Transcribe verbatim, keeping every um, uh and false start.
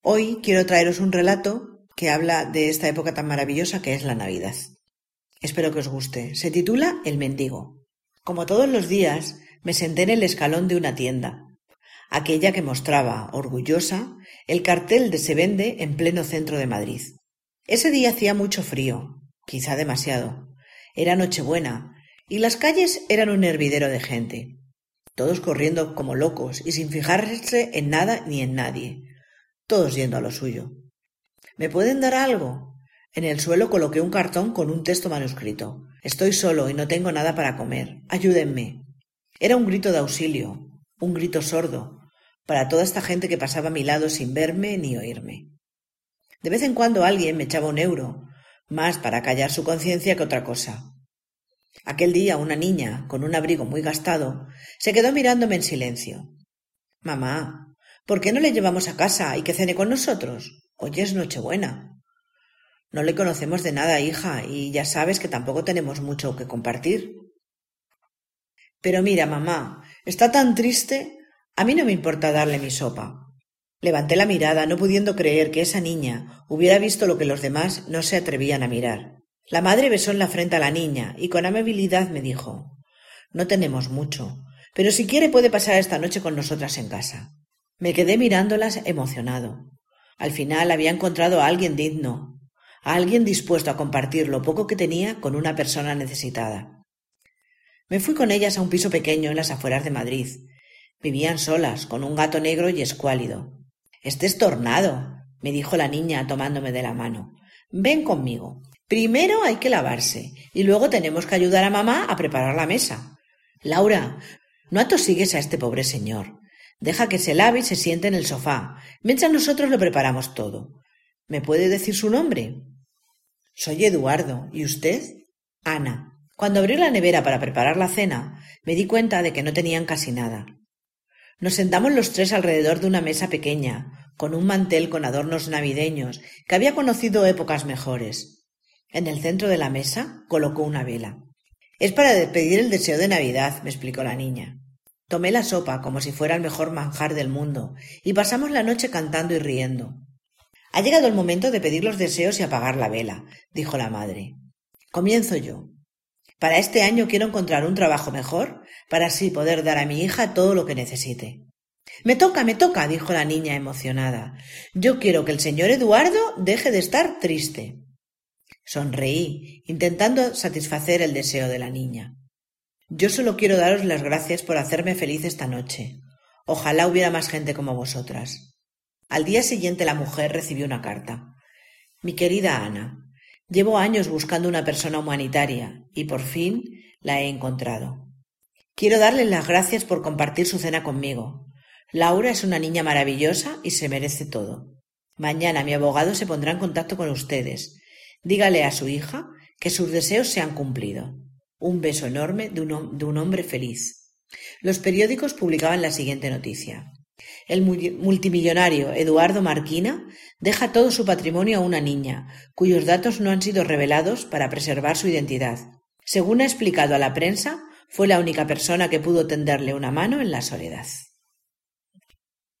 Hoy quiero traeros un relato que habla de esta época tan maravillosa que es la Navidad. Espero que os guste. Se titula El mendigo. Como todos los días, me senté en el escalón de una tienda, aquella que mostraba, orgullosa, el cartel de Se vende en pleno centro de Madrid. Ese día hacía mucho frío, quizá demasiado. Era Nochebuena y las calles eran un hervidero de gente, todos corriendo como locos y sin fijarse en nada ni en nadie, todos yendo a lo suyo. ¿Me pueden dar algo? En el suelo coloqué un cartón con un texto manuscrito. Estoy solo y no tengo nada para comer. Ayúdenme. Era un grito de auxilio, un grito sordo, para toda esta gente que pasaba a mi lado sin verme ni oírme. De vez en cuando alguien me echaba un euro, más para callar su conciencia que otra cosa. Aquel día una niña, con un abrigo muy gastado, se quedó mirándome en silencio. «Mamá, ¿por qué no le llevamos a casa y que cene con nosotros? Hoy es Nochebuena». «No le conocemos de nada, hija, y ya sabes que tampoco tenemos mucho que compartir». «Pero mira, mamá, está tan triste. A mí no me importa darle mi sopa». Levanté la mirada, no pudiendo creer que esa niña hubiera visto lo que los demás no se atrevían a mirar. La madre besó en la frente a la niña y con amabilidad me dijo: «No tenemos mucho, pero si quiere puede pasar esta noche con nosotras en casa». Me quedé mirándolas emocionado. Al final había encontrado a alguien digno, a alguien dispuesto a compartir lo poco que tenía con una persona necesitada. Me fui con ellas a un piso pequeño en las afueras de Madrid. Vivían solas, con un gato negro y escuálido. «Este es Tornado», me dijo la niña tomándome de la mano. «Ven conmigo. Primero hay que lavarse y luego tenemos que ayudar a mamá a preparar la mesa. Laura, no atosigues a este pobre señor. Deja que se lave y se siente en el sofá, mientras nosotros lo preparamos todo. ¿Me puede decir su nombre?» «Soy Eduardo. ¿Y usted?» «Ana». Cuando abrí la nevera para preparar la cena, me di cuenta de que no tenían casi nada. Nos sentamos los tres alrededor de una mesa pequeña, con un mantel con adornos navideños que había conocido épocas mejores. En el centro de la mesa colocó una vela. «Es para pedir el deseo de Navidad», me explicó la niña. Tomé la sopa como si fuera el mejor manjar del mundo y pasamos la noche cantando y riendo. «Ha llegado el momento de pedir los deseos y apagar la vela», dijo la madre. «Comienzo yo. Para este año quiero encontrar un trabajo mejor para así poder dar a mi hija todo lo que necesite». «Me toca, me toca», dijo la niña emocionada. «Yo quiero que el señor Eduardo deje de estar triste». Sonreí, intentando satisfacer el deseo de la niña. «Yo solo quiero daros las gracias por hacerme feliz esta noche. Ojalá hubiera más gente como vosotras». Al día siguiente la mujer recibió una carta. «Mi querida Ana, llevo años buscando una persona humanitaria y por fin la he encontrado. Quiero darle las gracias por compartir su cena conmigo. Laura es una niña maravillosa y se merece todo. Mañana mi abogado se pondrá en contacto con ustedes. Dígale a su hija que sus deseos se han cumplido. Un beso enorme de un, de un hombre feliz». Los periódicos publicaban la siguiente noticia. El multimillonario Eduardo Marquina deja todo su patrimonio a una niña, cuyos datos no han sido revelados para preservar su identidad. Según ha explicado a la prensa, fue la única persona que pudo tenderle una mano en la soledad.